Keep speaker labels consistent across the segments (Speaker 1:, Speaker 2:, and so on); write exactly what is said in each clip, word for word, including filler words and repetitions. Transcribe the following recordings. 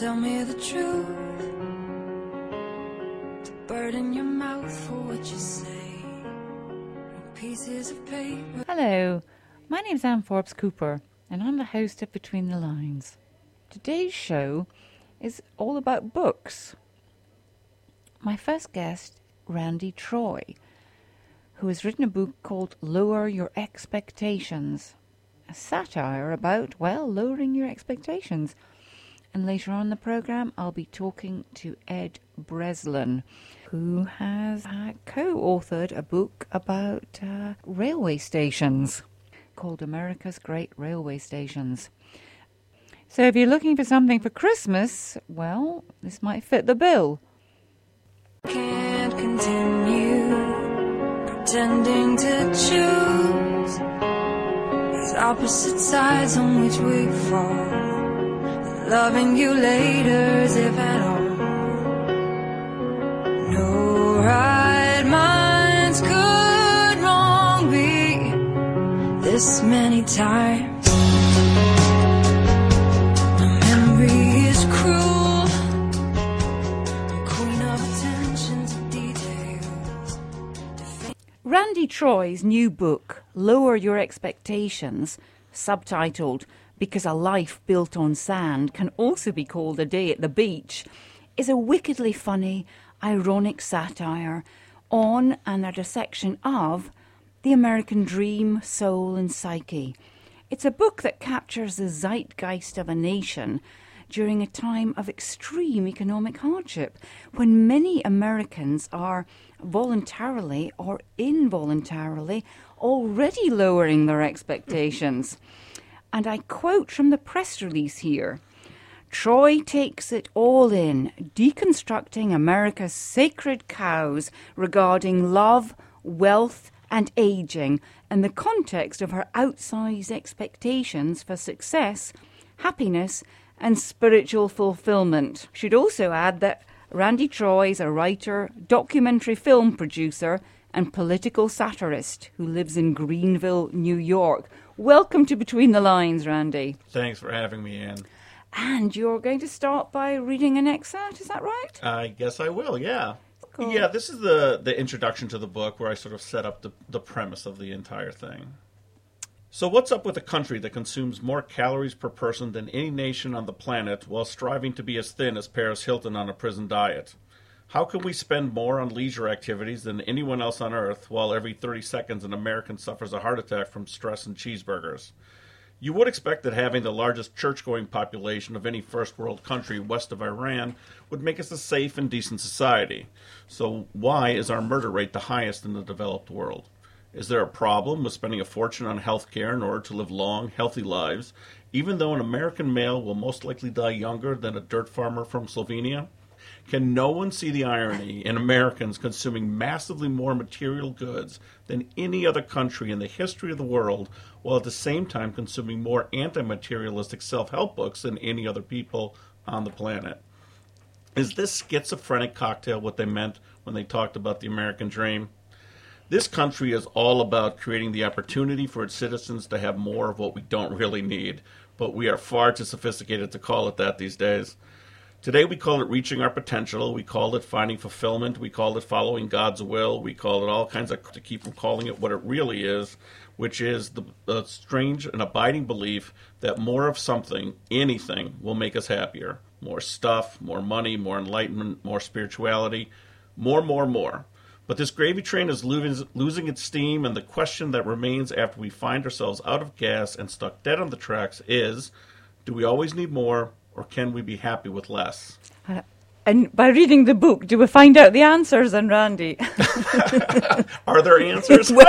Speaker 1: tell me the truth. The bird in your mouth for what you say. No pieces of paper.
Speaker 2: Hello, my name's Anne Forbes Cooper, and I'm the host of Between the Lines. Today's show is all about books. My first guest, Randy Troy, who has written a book called Lower Your Expectations, a satire about, well, lowering your expectations. And later on in the programme, I'll be talking to Ed Breslin, who has uh, co-authored a book about uh, railway stations called America's Great Railway Stations. So if you're looking for something for Christmas, well, this might fit the bill.
Speaker 1: Can't continue pretending to choose these opposite sides on which we fall. Loving you later's if at all. No right minds could wrong be this many times. My memory is cruel, a queen of attention to details.
Speaker 2: Randy Troy's new book, Lower Your Expectations, subtitled Because a Life Built on Sand Can Also Be Called a Day at the Beach, is a wickedly funny, ironic satire on and at a section of the American dream, soul and psyche. It's a book that captures the zeitgeist of a nation during a time of extreme economic hardship, when many Americans are voluntarily or involuntarily already lowering their expectations. And I quote from the press release here. Troy takes it all in, deconstructing America's sacred cows regarding love, wealth, and aging in the context of her outsized expectations for success, happiness, and spiritual fulfillment. Should also add that Randy Troy is a writer, documentary film producer, and political satirist who lives in Greenville, New York. Welcome to Between the Lines, Randy.
Speaker 3: Thanks for having me, Anne.
Speaker 2: And you're going to start by reading an excerpt, is that right?
Speaker 3: I guess I will, yeah.
Speaker 2: Cool.
Speaker 3: Yeah, this is the, the introduction to the book where I sort of set up the, the premise of the entire thing. So what's up with a country that consumes more calories per person than any nation on the planet while striving to be as thin as Paris Hilton on a prison diet? How can we spend more on leisure activities than anyone else on Earth while every thirty seconds an American suffers a heart attack from stress and cheeseburgers? You would expect that having the largest church-going population of any first-world country west of Iran would make us a safe and decent society. So why is our murder rate the highest in the developed world? Is there a problem with spending a fortune on health care in order to live long, healthy lives, even though an American male will most likely die younger than a dirt farmer from Slovenia? Can no one see the irony in Americans consuming massively more material goods than any other country in the history of the world, while at the same time consuming more anti-materialistic self-help books than any other people on the planet? Is this schizophrenic cocktail what they meant when they talked about the American dream? This country is all about creating the opportunity for its citizens to have more of what we don't really need, but we are far too sophisticated to call it that these days. Today we call it reaching our potential, we call it finding fulfillment, we call it following God's will, we call it all kinds of, to keep from calling it what it really is, which is the, the strange and abiding belief that more of something, anything, will make us happier. More stuff, more money, more enlightenment, more spirituality, more, more, more. But this gravy train is losing, losing its steam, and the question that remains after we find ourselves out of gas and stuck dead on the tracks is, do we always need more? Or can we be happy with less?
Speaker 2: Uh, and by reading the book, do we find out the answers then, Randy?
Speaker 3: Are there answers?
Speaker 2: Well,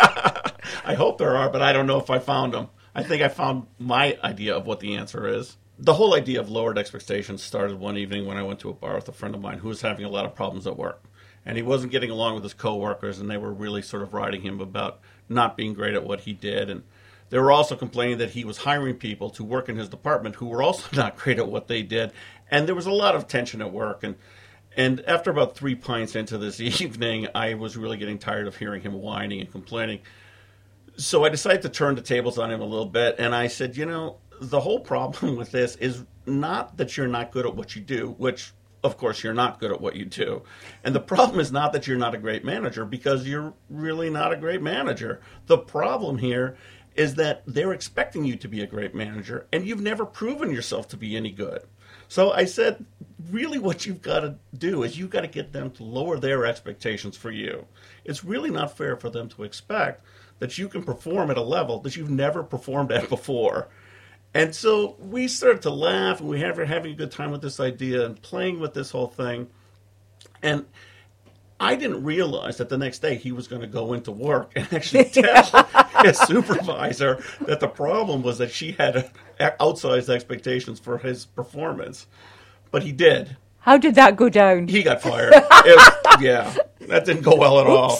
Speaker 3: I hope there are, but I don't know if I found them. I think I found my idea of what the answer is. The whole idea of lowered expectations started one evening when I went to a bar with a friend of mine who was having a lot of problems at work. And he wasn't getting along with his coworkers, and they were really sort of riding him about not being great at what he did. And they were also complaining that he was hiring people to work in his department who were also not great at what they did. And there was a lot of tension at work. And and after about three pints into this evening, I was really getting tired of hearing him whining and complaining. So I decided to turn the tables on him a little bit. And I said, you know, the whole problem with this is not that you're not good at what you do, which, of course, you're not good at what you do. And the problem is not that you're not a great manager, because you're really not a great manager. The problem here is that they're expecting you to be a great manager, and you've never proven yourself to be any good. So I said, really what you've got to do is you've got to get them to lower their expectations for you. It's really not fair for them to expect that you can perform at a level that you've never performed at before. And so we started to laugh, and we were having a good time with this idea and playing with this whole thing. And I didn't realize that the next day he was going to go into work and actually tell his supervisor that the problem was that she had outsized expectations for his performance. But he did.
Speaker 2: How did that go down?
Speaker 3: He got fired. It was, yeah, that didn't go well at all.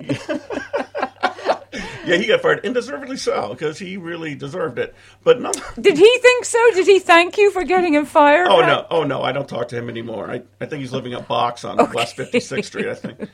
Speaker 3: Yeah, he got fired, and deservedly so, because he really deserved it. But no.
Speaker 2: Did he think so? Did he thank you for getting him fired?
Speaker 3: Oh, no. Oh, no, I don't talk to him anymore. I, I think he's living at Box on
Speaker 2: okay.
Speaker 3: West fifty-sixth Street, I think.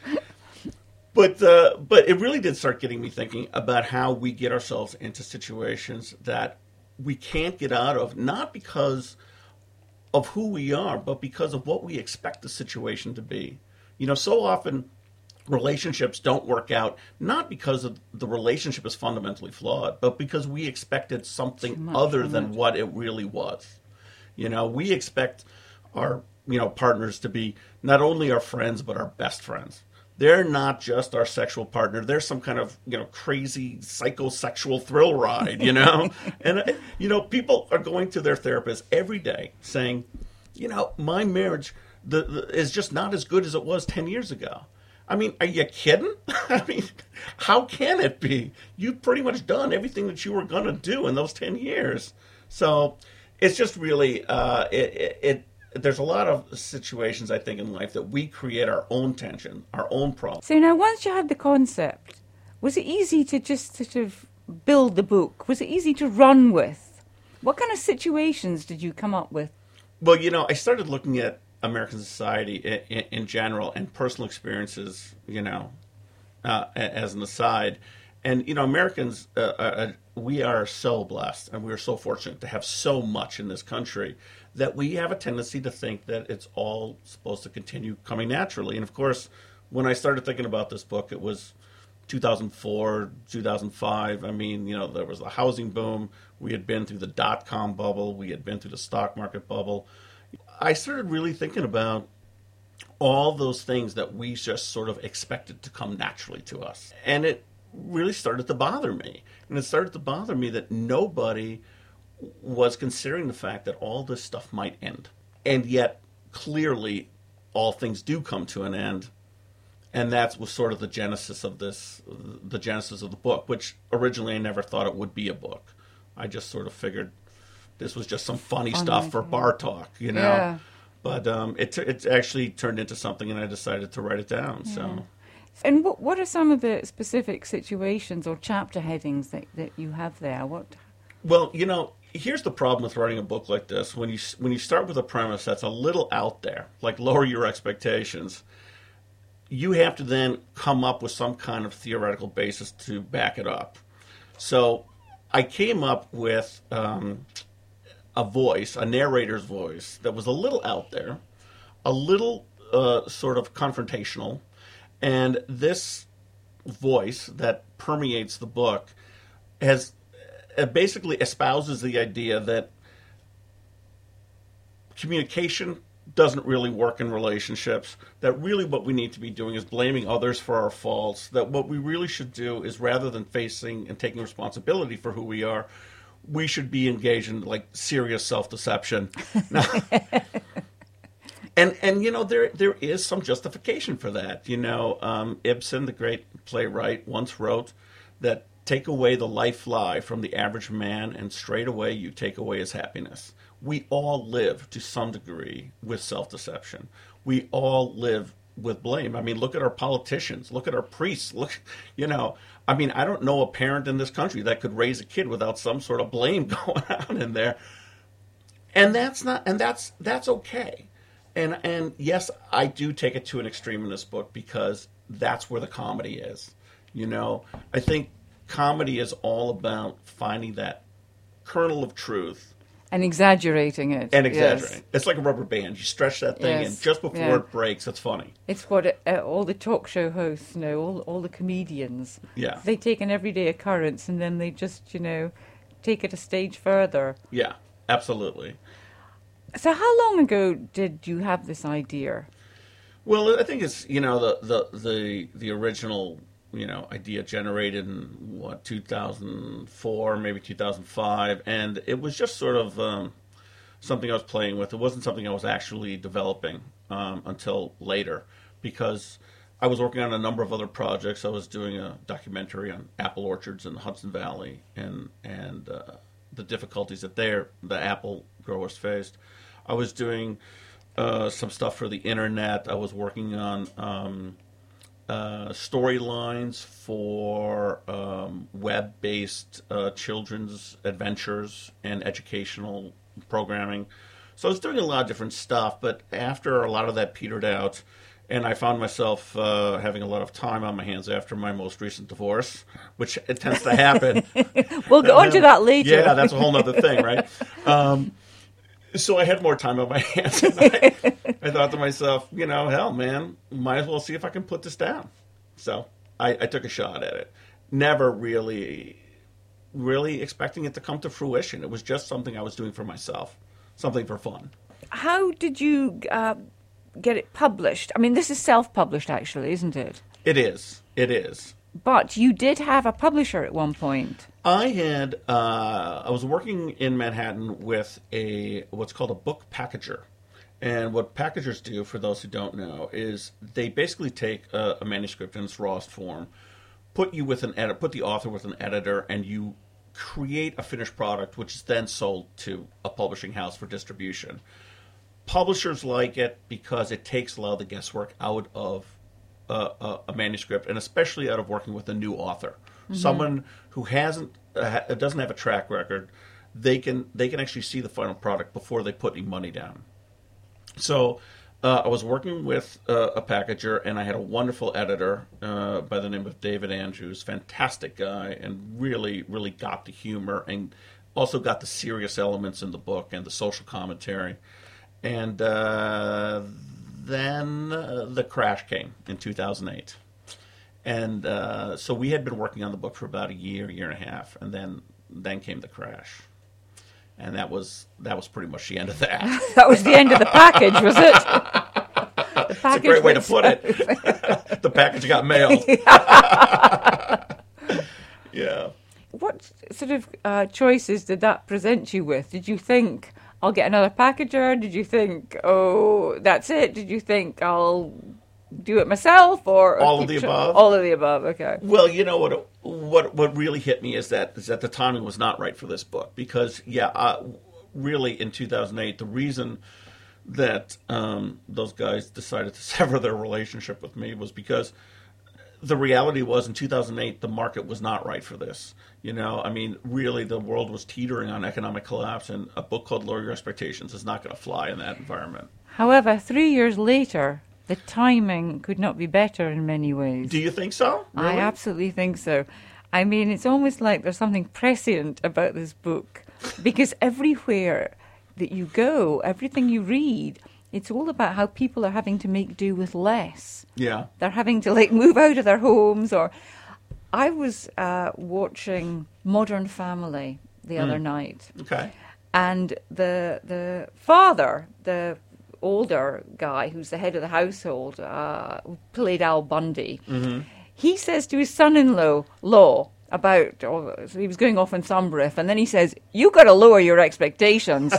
Speaker 3: But uh, but it really did start getting me thinking about how we get ourselves into situations that we can't get out of, not because of who we are, but because of what we expect the situation to be. You know, so often relationships don't work out, not because of the relationship is fundamentally flawed, but because we expected something other than what it really was. You know, we expect our, you know, partners to be not only our friends, but our best friends. They're not just our sexual partner. They're some kind of, you know, crazy psychosexual thrill ride, you know? And, you know, people are going to their therapist every day saying, you know, my marriage the, the, is just not as good as it was ten years ago. I mean, are you kidding? I mean, how can it be? You've pretty much done everything that you were going to do in those ten years. So it's just really, uh, it, it, it there's a lot of situations, I think, in life that we create our own tension, our own problems.
Speaker 2: So now, once you had the concept, was it easy to just sort of build the book? Was it easy to run with? What kind of situations did you come up with?
Speaker 3: Well, you know, I started looking at American society in, in general and personal experiences, you know, uh, as an aside. And, you know, Americans, uh, uh, we are so blessed and we are so fortunate to have so much in this country that we have a tendency to think that it's all supposed to continue coming naturally. And, of course, when I started thinking about this book, it was two thousand four, two thousand five. I mean, you know, there was the housing boom. We had been through the dot-com bubble. We had been through the stock market bubble. I started really thinking about all those things that we just sort of expected to come naturally to us. And it really started to bother me. And it started to bother me that nobody was considering the fact that all this stuff might end. And yet, clearly, all things do come to an end. And that was sort of the genesis of this, the genesis of the book, which originally I never thought it would be a book. I just sort of figured this was just some funny stuff for bar talk, you know. Yeah. But um, it t- it actually turned into something, and I decided to write it down. Yeah. So,
Speaker 2: and what what are some of the specific situations or chapter headings that, that you have there? What?
Speaker 3: Well, you know, here's the problem with writing a book like this. When you when you start with a premise that's a little out there, like lower your expectations, you have to then come up with some kind of theoretical basis to back it up. So I came up with um, a voice, a narrator's voice, that was a little out there, a little uh, sort of confrontational, and this voice that permeates the book has uh, basically espouses the idea that communication doesn't really work in relationships, that really what we need to be doing is blaming others for our faults, that what we really should do is, rather than facing and taking responsibility for who we are, we should be engaged in like serious self-deception. Now, and and you know there there is some justification for that. You know, um, Ibsen, the great playwright, once wrote that take away the life lie from the average man, and straight away you take away his happiness. We all live to some degree with self-deception. We all live with blame. I mean, look at our politicians. Look at our priests. Look, you know, I mean, I don't know a parent in this country that could raise a kid without some sort of blame going on in there. And that's not, and that's, that's okay. And, and yes, I do take it to an extreme in this book because that's where the comedy is. You know, I think comedy is all about finding that kernel of truth
Speaker 2: And exaggerating it.
Speaker 3: And exaggerating.
Speaker 2: Yes.
Speaker 3: It's like a rubber band. You stretch that thing,
Speaker 2: Yes.
Speaker 3: and just before
Speaker 2: Yeah.
Speaker 3: it breaks, it's funny.
Speaker 2: It's what it, uh, all the talk show hosts know, all, all the comedians.
Speaker 3: Yeah.
Speaker 2: They take an everyday occurrence and then they just, you know, take it a stage further.
Speaker 3: Yeah, absolutely.
Speaker 2: So how long ago did you have this idea?
Speaker 3: Well, I think it's, you know, the the the, the original, you know, idea generated in, what, two thousand four, maybe two thousand five, and it was just sort of um, something I was playing with. It wasn't something I was actually developing um, until later, because I was working on a number of other projects. I was doing a documentary on apple orchards in the Hudson Valley and and uh, the difficulties that there the apple growers faced. I was doing uh, some stuff for the internet. I was working on um, uh, storylines for um, web-based uh, children's adventures and educational programming. So I was doing a lot of different stuff, but after a lot of that petered out, and I found myself uh, having a lot of time on my hands after my most recent divorce, which it tends to happen.
Speaker 2: We'll go on to that later.
Speaker 3: Yeah, that's a whole other thing, right? Um, so I had more time on my hands, and I, I thought to myself, you know, hell, man, might as well see if I can put this down. So I, I took a shot at it. Never really, really expecting it to come to fruition. It was just something I was doing for myself, something for fun.
Speaker 2: How did you uh, get it published? I mean, this is self-published, actually, isn't it?
Speaker 3: It is. It is.
Speaker 2: But you did have a publisher at one point.
Speaker 3: I had, uh, I was working in Manhattan with a, what's called a book packager. And what packagers do, for those who don't know, is they basically take a, a manuscript in its rawest form, put you with an edit, put the author with an editor, and you create a finished product, which is then sold to a publishing house for distribution. Publishers like it because it takes a lot of the guesswork out of uh, a, a manuscript, and especially out of working with a new author, mm-hmm. someone who hasn't uh, doesn't have a track record. They can they can actually see the final product before they put any money down. So uh, I was working with uh, a packager, and I had a wonderful editor uh, by the name of David Andrews, fantastic guy, and really, really got the humor and also got the serious elements in the book and the social commentary. And uh, then uh, the crash came in two thousand eight. And uh, so we had been working on the book for about a year, year and a half, and then then came the crash. And that was that was pretty much the end of that.
Speaker 2: That was the end of the package, was it? The
Speaker 3: That's a great way to put it. The package got mailed. Yeah.
Speaker 2: What sort of uh, choices did that present you with? Did you think, I'll get another packager? Did you think, oh, that's it? Did you think, I'll do it myself? Or
Speaker 3: all of the
Speaker 2: tr-
Speaker 3: above?
Speaker 2: All of the above, okay.
Speaker 3: Well, you know what? What what really hit me is that is that the timing was not right for this book, because yeah, uh, really in two thousand eight, the reason that um, those guys decided to sever their relationship with me was because the reality was in two thousand eight the market was not right for this. You know, I mean, really, the world was teetering on economic collapse, and a book called Lower Your Expectations is not going to fly in that environment.
Speaker 2: However, three years later, the timing could not be better in many ways.
Speaker 3: Do you think so? Really?
Speaker 2: I absolutely think so. I mean, it's almost like there's something prescient about this book, because everywhere that you go, everything you read, it's all about how people are having to make do with less.
Speaker 3: Yeah.
Speaker 2: They're having to, like, move out of their homes. Or I was uh, watching Modern Family the mm. other night.
Speaker 3: Okay.
Speaker 2: And the the father, the older guy who's the head of the household, uh, who played Al Bundy, mm-hmm. he says to his son-in-law, Law, about, oh, so he was going off on some riff, and then he says, you got to lower your expectations.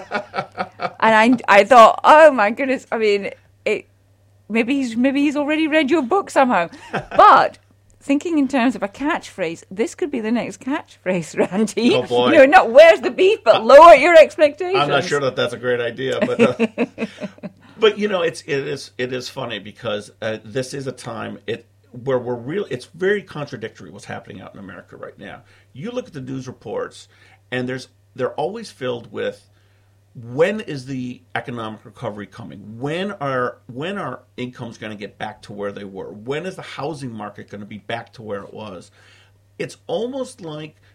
Speaker 2: And I, I thought, oh my goodness, I mean, it, maybe he's maybe he's already read your book somehow. But thinking in terms of a catchphrase, this could be the next catchphrase, Randy.
Speaker 3: Oh boy!
Speaker 2: You know, not where's the beef, but lower your expectations.
Speaker 3: I'm not sure that that's a great idea, but uh, but you know, it's it is it is funny because uh, this is a time it where we're real. It's very contradictory what's happening out in America right now. You look at the news reports, and there's they're always filled with, when is the economic recovery coming? When are when are incomes going to get back to where they were? When is the housing market going to be back to where it was? It's almost like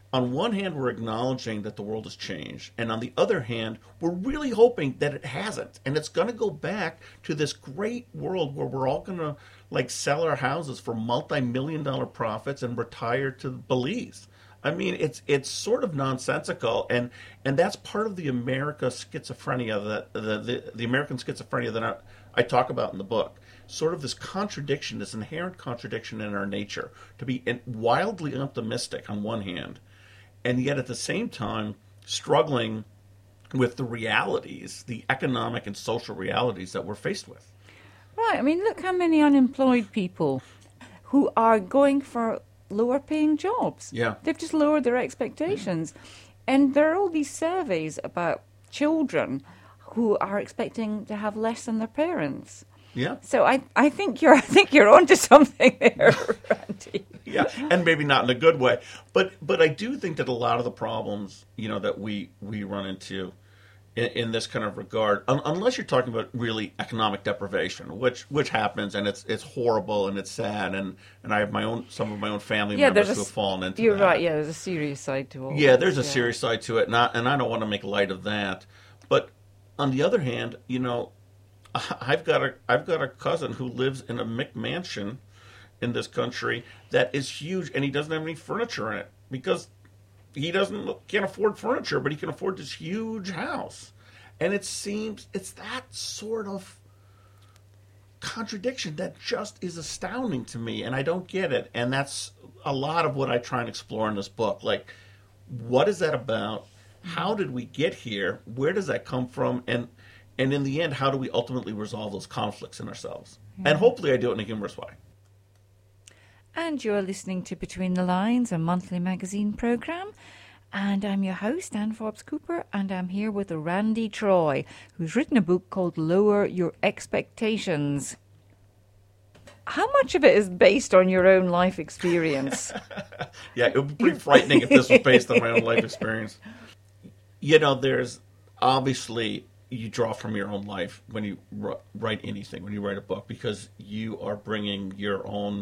Speaker 3: on one hand, we're acknowledging that the world has changed, and on the other hand, we're really hoping that it hasn't, and it's going to go back to this great world where we're all going to like sell our houses for multi-million dollar profits and retire to Belize. I mean, it's it's sort of nonsensical, and and that's part of the America schizophrenia that the the, the American schizophrenia that I, I talk about in the book. Sort of this contradiction, this inherent contradiction in our nature, to be wildly optimistic on one hand, and yet at the same time struggling with the realities, the economic and social realities that we're faced with.
Speaker 2: Right. I mean, look how many unemployed people who are going for lower paying jobs.
Speaker 3: Yeah.
Speaker 2: They've just lowered their expectations. And there are all these surveys about children who are expecting to have less than their parents.
Speaker 3: Yeah.
Speaker 2: So I, I think you're I think you're onto something there, Randy.
Speaker 3: Yeah, and maybe not in a good way, but but I do think that a lot of the problems, you know, that we we run into in, in this kind of regard, un, unless you're talking about really economic deprivation, which which happens, and it's it's horrible and it's sad, and, and I have my own some of my own family
Speaker 2: yeah,
Speaker 3: members
Speaker 2: a,
Speaker 3: who have fallen into
Speaker 2: you're
Speaker 3: that.
Speaker 2: right. Yeah, there's a serious side to all.
Speaker 3: Yeah, there's
Speaker 2: this,
Speaker 3: a
Speaker 2: yeah.
Speaker 3: serious side to it, and I, and I don't want to make light of that. But on the other hand, you know, I've got a I've got a cousin who lives in a McMansion in this country that is huge, and he doesn't have any furniture in it because he doesn't can't afford furniture, but he can afford this huge house. And it seems it's that sort of contradiction that just is astounding to me, and I don't get it. And that's a lot of what I try and explore in this book. Like, what is that about? How did we get here? Where does that come from? And and in the end, how do we ultimately resolve those conflicts in ourselves? Yeah. And hopefully I do it in a humorous way.
Speaker 2: And you're listening to Between the Lines, a monthly magazine programme. And I'm your host, Anne Forbes Cooper, and I'm here with Randy Troy, who's written a book called Lower Your Expectations. How much of it is based on your own life experience?
Speaker 3: Yeah, it would be pretty frightening if this was based on my own life experience. You know, there's obviously you draw from your own life when you write anything, when you write a book, because you are bringing your own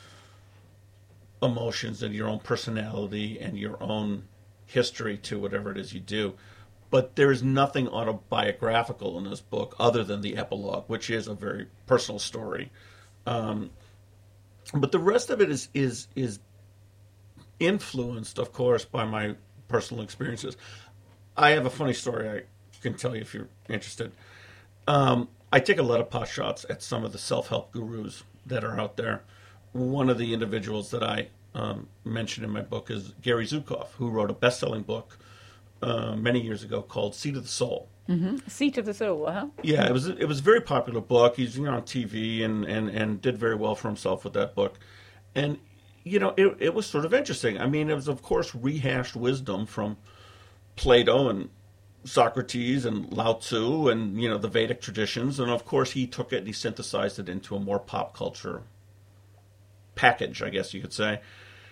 Speaker 3: emotions and your own personality and your own history to whatever it is you do. But there is nothing autobiographical in this book other than the epilogue, which is a very personal story. Um, but the rest of it is is is influenced, of course, by my personal experiences. I have a funny story I can tell you if you're interested. Um, I take a lot of pot shots at some of the self-help gurus that are out there. One of the individuals that I um, mentioned in my book is Gary Zukav, who wrote a best-selling book uh, many years ago called Seat of the Soul.
Speaker 2: Mm-hmm. Seat of the Soul, huh?
Speaker 3: Yeah, it was it was a very popular book. He's you know, on T V and, and, and did very well for himself with that book. And, you know, it, it was sort of interesting. I mean, it was, of course, rehashed wisdom from Plato and Socrates and Lao Tzu and, you know, the Vedic traditions. And, of course, he took it and he synthesized it into a more pop culture package, I guess you could say.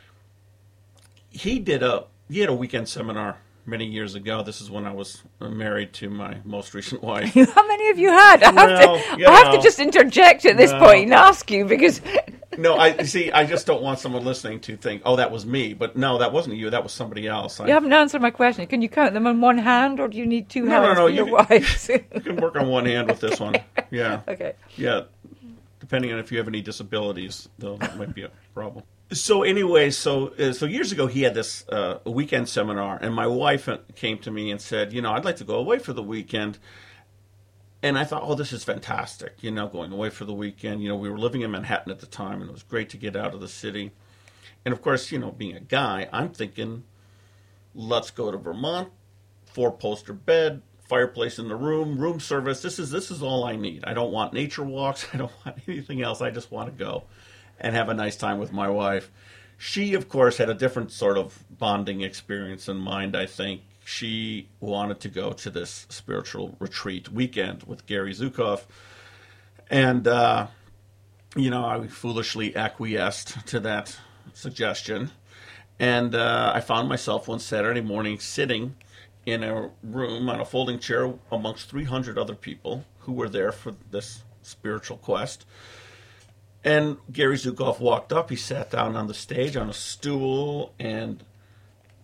Speaker 3: He did a, he had a weekend seminar many years ago. This is when I was married to my most recent wife.
Speaker 2: How many have you had? I have,
Speaker 3: well,
Speaker 2: to,
Speaker 3: you
Speaker 2: I have
Speaker 3: know,
Speaker 2: to just interject at this
Speaker 3: no.
Speaker 2: point and ask you because...
Speaker 3: No, I see. I just don't want someone listening to think, "Oh, that was me." But no, that wasn't you. That was somebody else. I,
Speaker 2: you haven't answered my question. Can you count them on one hand, or do you need two
Speaker 3: no,
Speaker 2: hands
Speaker 3: no, no,
Speaker 2: for
Speaker 3: you
Speaker 2: your
Speaker 3: can,
Speaker 2: wives?
Speaker 3: You can work on one hand with this one. Yeah.
Speaker 2: Okay.
Speaker 3: Yeah. Depending on if you have any disabilities, though, that might be a problem. So anyway, so uh, so years ago, he had this uh, weekend seminar, and my wife came to me and said, "You know, I'd like to go away for the weekend." And I thought, oh, this is fantastic, you know, going away for the weekend. You know, we were living in Manhattan at the time, and it was great to get out of the city. And, of course, you know, being a guy, I'm thinking, let's go to Vermont, four-poster bed, fireplace in the room, room service. This is this is all I need. I don't want nature walks. I don't want anything else. I just want to go and have a nice time with my wife. She, of course, had a different sort of bonding experience in mind, I think. She wanted to go to this spiritual retreat weekend with Gary Zukav. And, uh, you know, I foolishly acquiesced to that suggestion. And uh, I found myself one Saturday morning sitting in a room on a folding chair amongst three hundred other people who were there for this spiritual quest. And Gary Zukav walked up. He sat down on the stage on a stool and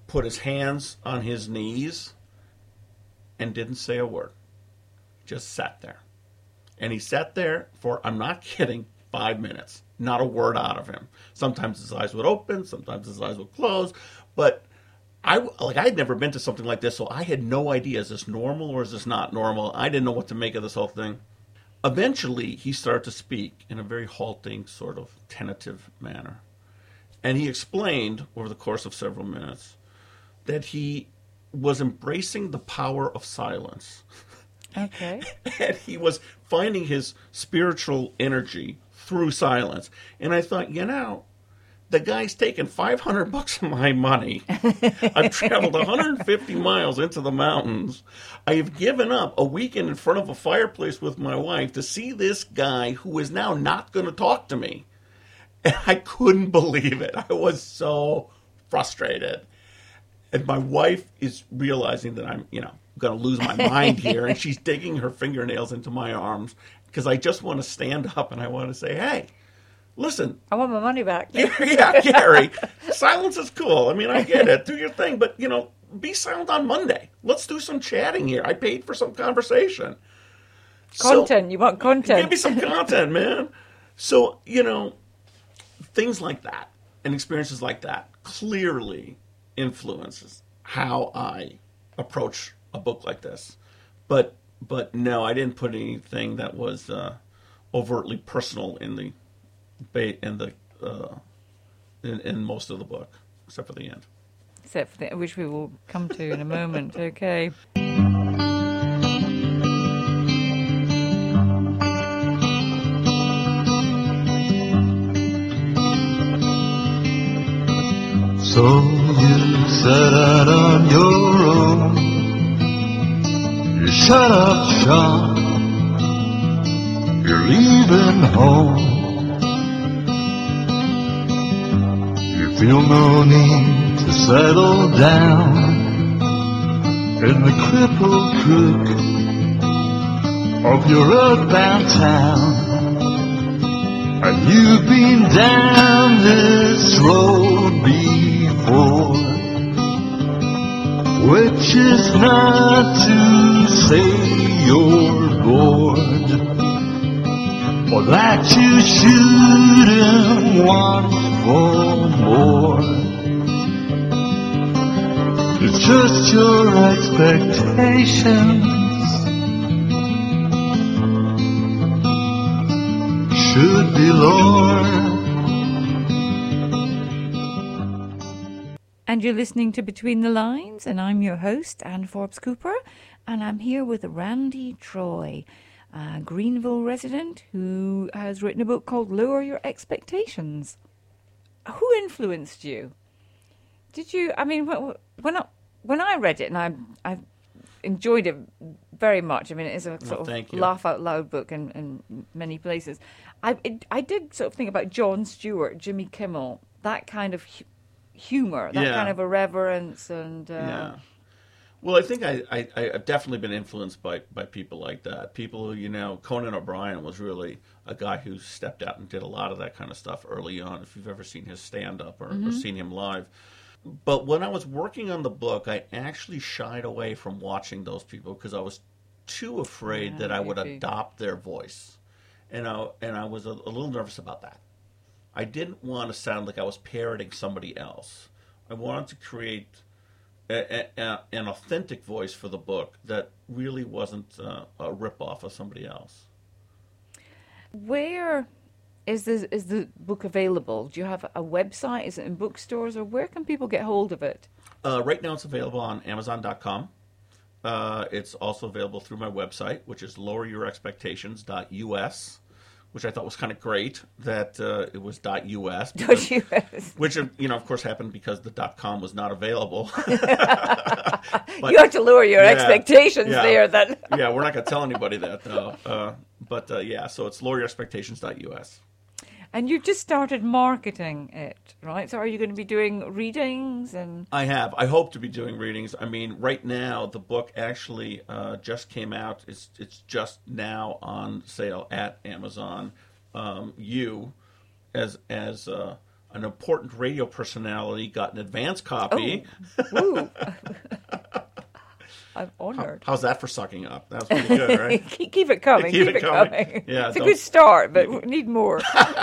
Speaker 3: put his hands on his knees and didn't say a word. Just sat there. And he sat there for, I'm not kidding, five minutes. Not a word out of him. Sometimes his eyes would open, sometimes his eyes would close. But I, like, I had never been to something like this, so I had no idea, is this normal or is this not normal? I didn't know what to make of this whole thing. Eventually, he started to speak in a very halting, sort of tentative manner. And he explained, over the course of several minutes, that he was embracing the power of silence.
Speaker 2: Okay.
Speaker 3: And he was finding his spiritual energy through silence. And I thought, you know, the guy's taken five hundred bucks of my money. I've traveled one hundred fifty miles into the mountains. I have given up a weekend in front of a fireplace with my wife to see this guy who is now not going to talk to me. And I couldn't believe it. I was so frustrated. And my wife is realizing that I'm, you know, going to lose my mind here. And she's digging her fingernails into my arms because I just want to stand up and I want to say, hey, listen.
Speaker 2: I want my money back.
Speaker 3: Yeah, Gary, silence is cool. I mean, I get it. Do your thing. But, you know, be silent on Monday. Let's do some chatting here. I paid for some conversation.
Speaker 2: Content. So, you want content.
Speaker 3: Give me some content, man. So, you know, things like that and experiences like that clearly influences how I approach a book like this. But, but no, I didn't put anything that was uh, overtly personal in the in the uh, in, in most of the book, except for the end.
Speaker 2: Except for the, which we will come to in a moment. Okay.
Speaker 4: So you set out on your own. You shut up shop. You're leaving home. You feel no need to settle down in the crippled crook of your earthbound town. And you've been down this road before, which is not to say you're bored, or that you shouldn't want for more. It's just your expectations should be lowered.
Speaker 2: And you're listening to Between the Lines, and I'm your host, Anne Forbes Cooper, and I'm here with Randy Troy, a Greenville resident who has written a book called Lower Your Expectations. Who influenced you? Did you, I mean, when I, when I read it, and I I enjoyed it very much, I mean, it is a sort
Speaker 3: well,
Speaker 2: of laugh-out-loud book in, in many places. I it, I did sort of think about Jon Stewart, Jimmy Kimmel, that kind of hu- humor, that
Speaker 3: yeah.
Speaker 2: kind of irreverence. and uh,
Speaker 3: Yeah. Well, I think I, I, I've definitely been influenced by, by people like that. People who, you know, Conan O'Brien was really a guy who stepped out and did a lot of that kind of stuff early on, if you've ever seen his stand-up or, mm-hmm. or seen him live. But when I was working on the book, I actually shied away from watching those people because I was too afraid yeah, that I would maybe. adopt their voice. And I, and I was a, a little nervous about that. I didn't want to sound like I was parroting somebody else. I wanted to create a, a, an authentic voice for the book that really wasn't uh, a ripoff of somebody else.
Speaker 2: Where is this, is the book available? Do you have a website? Is it in bookstores? Or where can people get hold of it?
Speaker 3: Uh, right now it's available on Amazon dot com. Uh, it's also available through my website, which is lower your expectations dot U S, which I thought was kind of great that uh, it was .us. Because, .us. Which, you know, of course, happened because the .com was not available. But,
Speaker 2: you have to lower your
Speaker 3: yeah,
Speaker 2: expectations
Speaker 3: yeah,
Speaker 2: there. Then.
Speaker 3: Yeah, we're not going to tell anybody that, though. Uh, but, uh, yeah, so it's lower your expectations dot U S.
Speaker 2: And you've just started marketing it, right? So are you going to be doing readings? And
Speaker 3: I have. I hope to be doing readings. I mean, right now, the book actually uh, just came out. It's it's just now on sale at Amazon. Um, you, as as uh, An important radio personality got an advance copy.
Speaker 2: Oh. Ooh. I'm honored.
Speaker 3: How, how's that for sucking up? That's pretty good, right?
Speaker 2: keep, keep it coming.
Speaker 3: Keep,
Speaker 2: Keep,
Speaker 3: it
Speaker 2: it
Speaker 3: coming.
Speaker 2: coming.
Speaker 3: Yeah,
Speaker 2: it's a
Speaker 3: don't-
Speaker 2: good start, but we need more.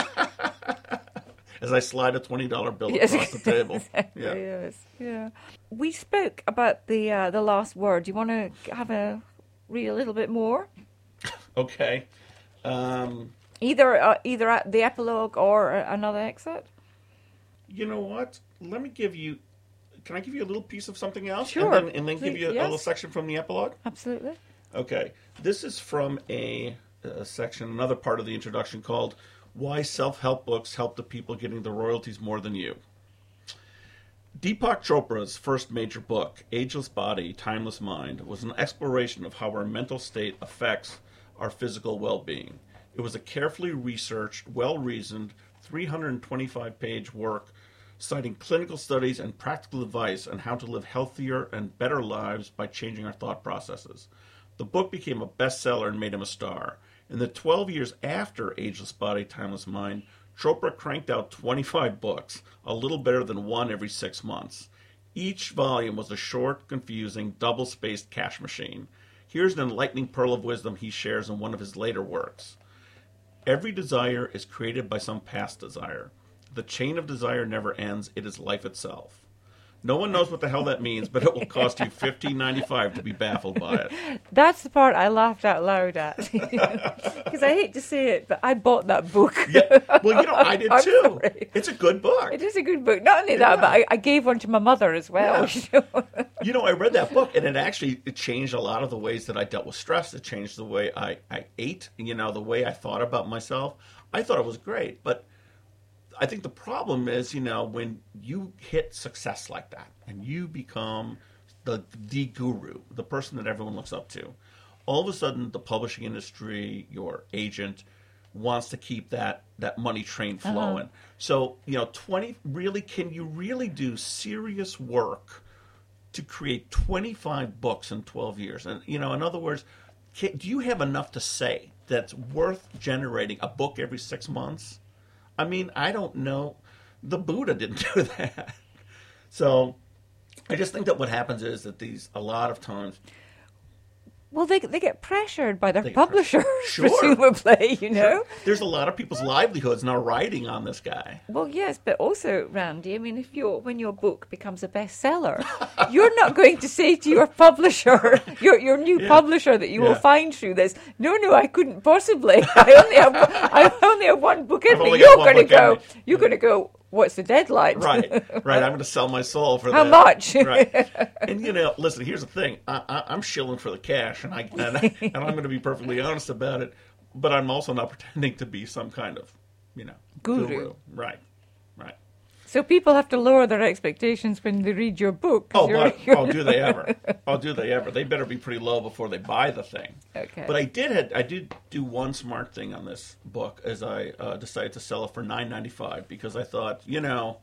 Speaker 3: As I slide a twenty dollar bill
Speaker 2: Yes.
Speaker 3: across the table.
Speaker 2: Exactly,
Speaker 3: Yeah.
Speaker 2: Yes. Yeah. We spoke about the uh, the last word. Do you want to have a read a little bit more?
Speaker 3: Okay. Um,
Speaker 2: Either uh, either at the epilogue or uh, another excerpt.
Speaker 3: you know what? Let me give you. Can I give you a little piece of something else?
Speaker 2: Sure.
Speaker 3: And then, and then give
Speaker 2: Please,
Speaker 3: you a,
Speaker 2: yes.
Speaker 3: little section from the epilogue?
Speaker 2: Absolutely.
Speaker 3: Okay. This is from a, a section, another part of the introduction called Why Self-Help Books Help the People Getting the Royalties More Than You. Deepak Chopra's first major book, Ageless Body, Timeless Mind, was an exploration of how our mental state affects our physical well-being. It was a carefully researched, well-reasoned, three hundred twenty-five page work citing clinical studies and practical advice on how to live healthier and better lives by changing our thought processes. The book became a bestseller and made him a star. In the twelve years after Ageless Body, Timeless Mind, Chopra cranked out twenty-five books, a little better than one every six months. Each volume was a short, confusing, double-spaced cash machine. Here's an enlightening pearl of wisdom he shares in one of his later works. Every desire is created by some past desire. The chain of desire never ends. It is life itself. No one knows what the hell that means, but it will cost you fifteen ninety-five to be baffled by it.
Speaker 2: That's the part I laughed out loud at. Because I hate to say it, but I bought that book.
Speaker 3: Yeah. Well, you know, I did
Speaker 2: I'm
Speaker 3: too.
Speaker 2: sorry.
Speaker 3: It's a good book.
Speaker 2: It is a good book. Not only that,
Speaker 3: Yeah.
Speaker 2: but I, I gave one to my mother as well.
Speaker 3: Yeah.
Speaker 2: You know?
Speaker 3: You know, I read that book, and it actually it changed a lot of the ways that I dealt with stress. It changed the way I, I ate, you know, the way I thought about myself. I thought it was great, but I think the problem is, you know, when you hit success like that and you become the the guru, the person that everyone looks up to, all of a sudden the publishing industry, your agent, wants to keep that that money train flowing. Uh-huh. So, you know, twenty really can you really do serious work to create twenty-five books in twelve years? And, you know, in other words, can, do you have enough to say that's worth generating a book every six months? I mean, I don't know. The Buddha didn't do that. So I just think that what happens is that these, a lot of times,
Speaker 2: Well, they they get pressured by their
Speaker 3: They get
Speaker 2: publisher,
Speaker 3: Sure.
Speaker 2: presumably, you know?
Speaker 3: there's a lot of people's livelihoods now riding on this guy.
Speaker 2: Well, yes, but also, Randy, I mean, if your when your book becomes a bestseller, you're not going to say to your publisher, your your new
Speaker 3: Yeah.
Speaker 2: publisher that you will
Speaker 3: Yeah.
Speaker 2: find through this, no, no, I couldn't possibly. I only have I only have one book in
Speaker 3: I've
Speaker 2: me.
Speaker 3: only
Speaker 2: You're
Speaker 3: got one
Speaker 2: going to
Speaker 3: book in
Speaker 2: go.
Speaker 3: me.
Speaker 2: You're going to go. What's the deadline?
Speaker 3: Right, right. I'm going to sell my soul for
Speaker 2: How
Speaker 3: that.
Speaker 2: much?
Speaker 3: Right. And, you know, listen, here's the thing. I, I, I'm shilling for the cash, and, I, and, I, and I'm going to be perfectly honest about it, but I'm also not pretending to be some kind of, you know,
Speaker 2: Guru.
Speaker 3: guru. Right, right.
Speaker 2: So people have to lower their expectations when they read your book. 'cause
Speaker 3: Oh,
Speaker 2: you're-
Speaker 3: but, oh, do they ever? Oh, do they ever? They better be pretty low before they buy the thing.
Speaker 2: Okay.
Speaker 3: But I did had, I did do one smart thing on this book, as I uh, decided to sell it for nine ninety-five because I thought, you know,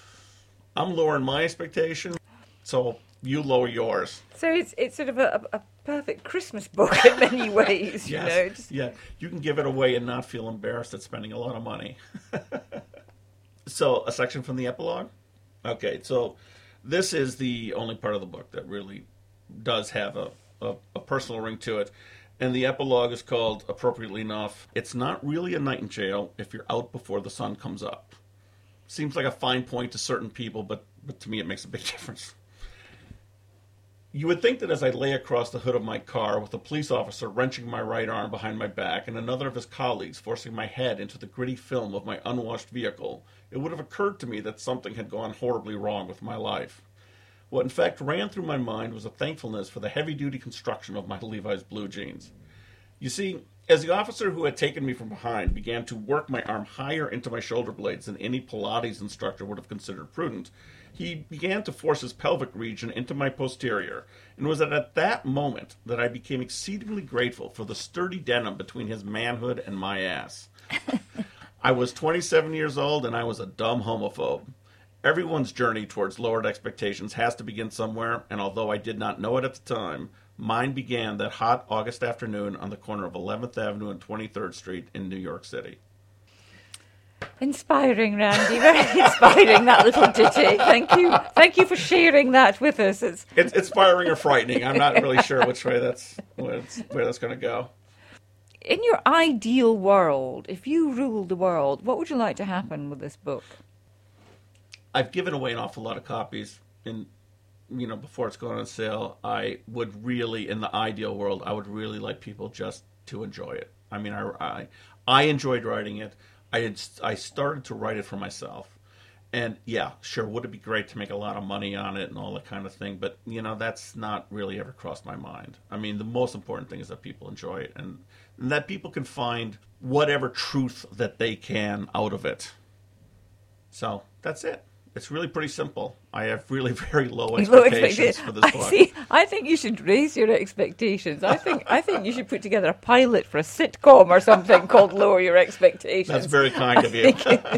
Speaker 3: I'm lowering my expectations, so you lower yours.
Speaker 2: So it's it's sort of a, a perfect Christmas book in many ways, you
Speaker 3: Yes.
Speaker 2: know. Just,
Speaker 3: Yeah, you can give it away and not feel embarrassed at spending a lot of money. So, a section from the epilogue? Okay, so this is the only part of the book that really does have a, a, a personal ring to it. And the epilogue is called, appropriately enough, It's Not Really a Night in Jail If You're Out Before the Sun Comes Up. Seems like a fine point to certain people, but, but to me it makes a big difference. You would think that as I lay across the hood of my car with a police officer wrenching my right arm behind my back and another of his colleagues forcing my head into the gritty film of my unwashed vehicle, it would have occurred to me that something had gone horribly wrong with my life. What in fact ran through my mind was a thankfulness for the heavy-duty construction of my Levi's blue jeans. You see, as the officer who had taken me from behind began to work my arm higher into my shoulder blades than any Pilates instructor would have considered prudent, he began to force his pelvic region into my posterior, and it was at that moment that I became exceedingly grateful for the sturdy denim between his manhood and my ass. I was twenty-seven years old, and I was a dumb homophobe. Everyone's journey towards lowered expectations has to begin somewhere, and although I did not know it at the time, mine began that hot August afternoon on the corner of eleventh Avenue and twenty-third Street in New York City.
Speaker 2: Inspiring, Randy. Very inspiring, that little ditty. Thank you. Thank you for sharing that with us. It's,
Speaker 3: it's inspiring or frightening. I'm not really sure which way that's where that's going to go.
Speaker 2: In your ideal world, if you ruled the world, what would you like to happen with this book?
Speaker 3: I've given away an awful lot of copies in, you know, before it's gone on sale. I would really, in the ideal world, I would really like people just to enjoy it. I mean, I, I, I enjoyed writing it. I had, I started to write it for myself. And yeah, sure, would it be great to make a lot of money on it and all that kind of thing? But, you know, that's not really ever crossed my mind. I mean, the most important thing is that people enjoy it and, and that people can find whatever truth that they can out of it. So that's it. It's really pretty simple. I have really very low expectations for this
Speaker 2: I
Speaker 3: book.
Speaker 2: See, I think you should raise your expectations. I think I think you should put together a pilot for a sitcom or something called Lower Your Expectations.
Speaker 3: That's very kind of you.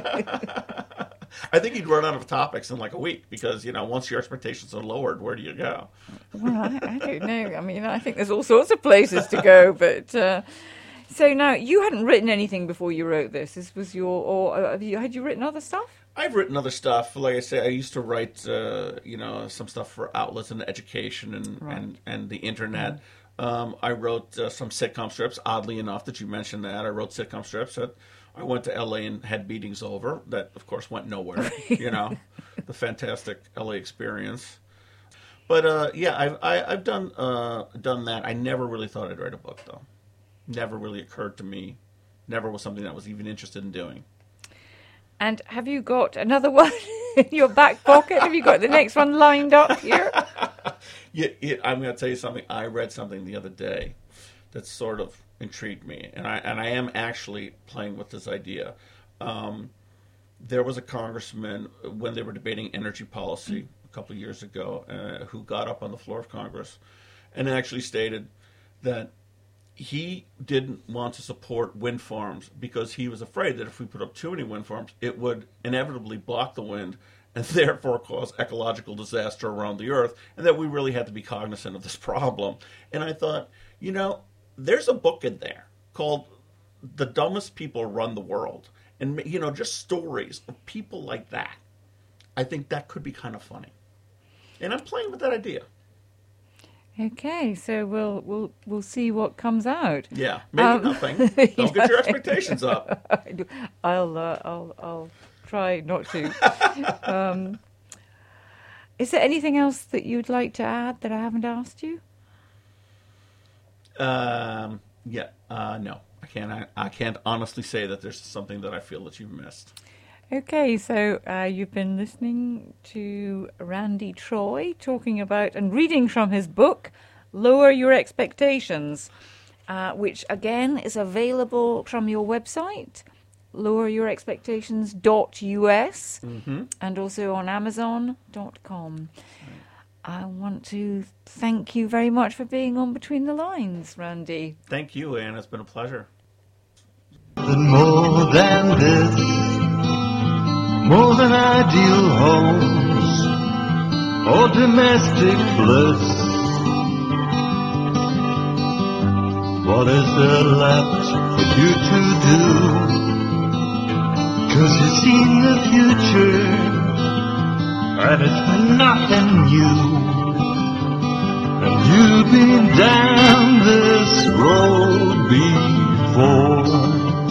Speaker 3: I think you'd run out of topics in like a week because, you know, once your expectations are lowered, where do you go?
Speaker 2: Well, I, I don't know. I mean, I think there's all sorts of places to go, but... Uh, so now, you hadn't written anything before you wrote this. This was your... Or uh, have you, had you written other stuff?
Speaker 3: I've written other stuff. Like I say, I used to write, uh, you know, some stuff for outlets and education and, right. and, and the internet. Mm-hmm. Um, I wrote uh, some sitcom strips, oddly enough, that you mentioned that. I wrote sitcom strips that I went to L A and had meetings over that, of course, went nowhere, you know, the fantastic L A experience. But, uh, yeah, I've, I, I've done uh, done that. I never really thought I'd write a book, though. Never really occurred to me. Never was something that I was even interested in doing.
Speaker 2: And have you got another one in your back pocket? Have you got the next one lined up here?
Speaker 3: Yeah, it, I'm going to tell you something. I read something the other day that sort of intrigued me, and I and I am actually playing with this idea. Um, there was a congressman when they were debating energy policy mm. a couple of years ago uh, who got up on the floor of Congress and actually stated that he didn't want to support wind farms because he was afraid that if we put up too many wind farms, it would inevitably block the wind and therefore cause ecological disaster around the earth, and that we really had to be cognizant of this problem. And I thought, you know, there's a book in there called The Dumbest People Run the World. And, you know, just stories of people like that. I think that could be kind of funny. And I'm playing with that idea.
Speaker 2: Okay, so we'll we'll we'll see what comes out.
Speaker 3: Yeah, maybe um, nothing. Don't get your expectations up.
Speaker 2: I'll uh, I'll I'll try not to. um, is there anything else that you'd like to add that I haven't asked you?
Speaker 3: Um. Yeah. Uh. No, I can't. I, I can't honestly say that there's something that I feel that you've missed.
Speaker 2: Okay, so uh, you've been listening to Randy Troy talking about and reading from his book, Lower Your Expectations, uh, which again is available from your website, lower your expectations dot U S, mm-hmm. and also on amazon dot com. Right. I want to thank you very much for being on Between the Lines, Randy.
Speaker 3: Thank you, Anne. It's been a pleasure.
Speaker 4: More than this. More than ideal homes or domestic bliss. What is there left for you to do? 'Cause you've seen the future and it's nothing new. And you've been down this road before,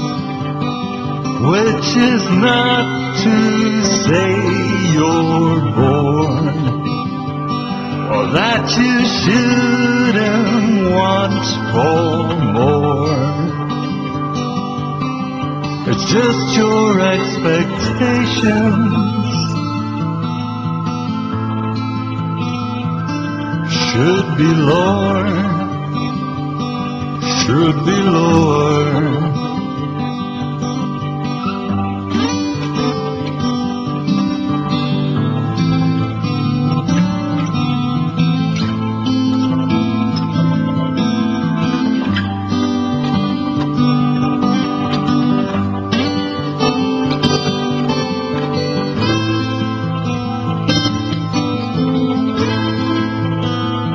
Speaker 4: which is not to say you're bored, or that you shouldn't want for more. It's just your expectations should be lower, should be lower.